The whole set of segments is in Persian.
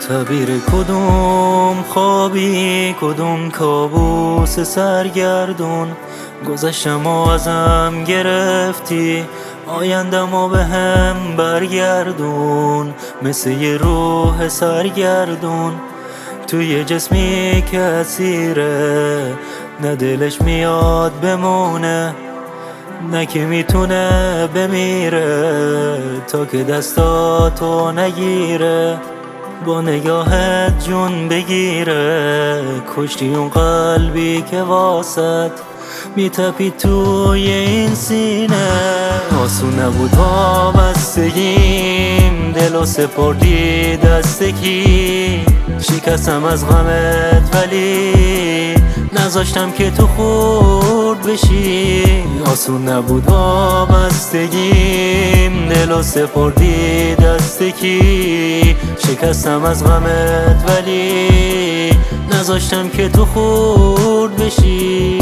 تعبیر کدوم خوابی، کدوم کابوس سرگردون. گذشتم و ازم گرفتی، آیندم و به هم برگردون. مثل یه روح سرگردون توی جسمی که اسیره، نه دلش میاد بمونه، نه که میتونه بمیره تا که دستاتو نگیره، با نگاهت جون بگیره. کشتی اون قلبی که واسط میتپید توی این سینه. آسون نبود وابستگیم، دلو سپردی دست کی. شکستم از غمت ولی نذاشتم که تو خورد بشی. آسون نبود وابستگیم، دلو سپردی دست کی. شکستم از غمت ولی نذاشتم که تو خورد بشی.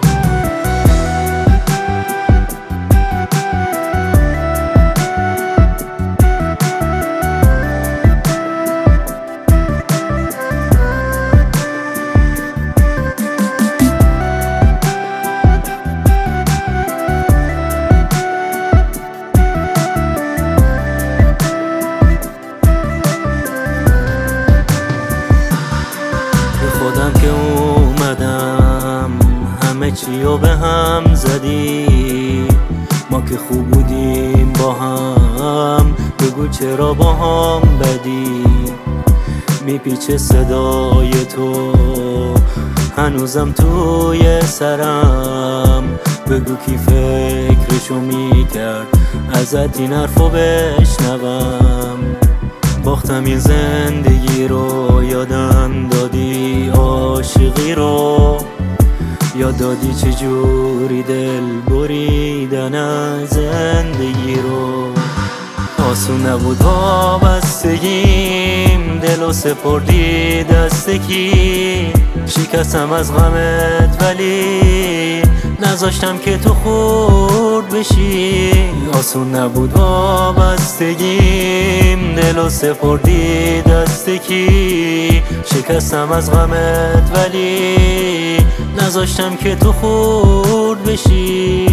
خودم که اومدم همه چی رو به هم زدی. ما که خوب بودیم با هم، بگو چرا با هم بدی. میپیچه صدای تو هنوزم توی سرم، بگو کی فکرشو میکرد ازت این حرفو بشنوم. باختم این زندگی رو، یادم دادی عاشقی رو، یاد دادی چجوری دل بریدن از زندگی رو. آسون نبود وابستگیم، دلو سپردی دست کی. شکستم از غمت ولی نذاشتم که تو خورد بشی. آسون نبود وابستگیم، دلو سپردی دست کی. شکستم از غمت ولی نذاشتم که تو خورد بشی.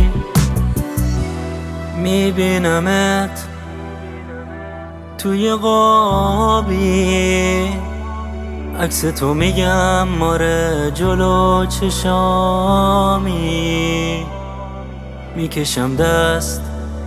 میبینمت توی قابی، عکس تو میگم ماره جلو چشامی. میکشم دست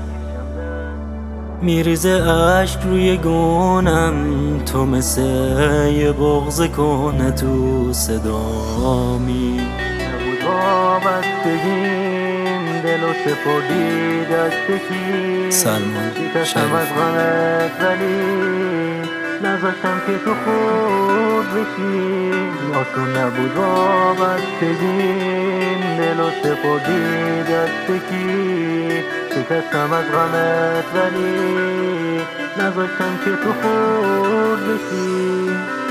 میریزه اشک روی گونم، تو مثل یه بغض کنه تو صدامی. نبود وابستگیم، دلو سپردی دست کی. سلمان شکستم از غمت ولی نذاشتم که تو خورد بشی. آسون نبود وابستگیم، دلو سپردی دست کی. شکستم از غمت ولی نذاشتم که تو خورد بشی.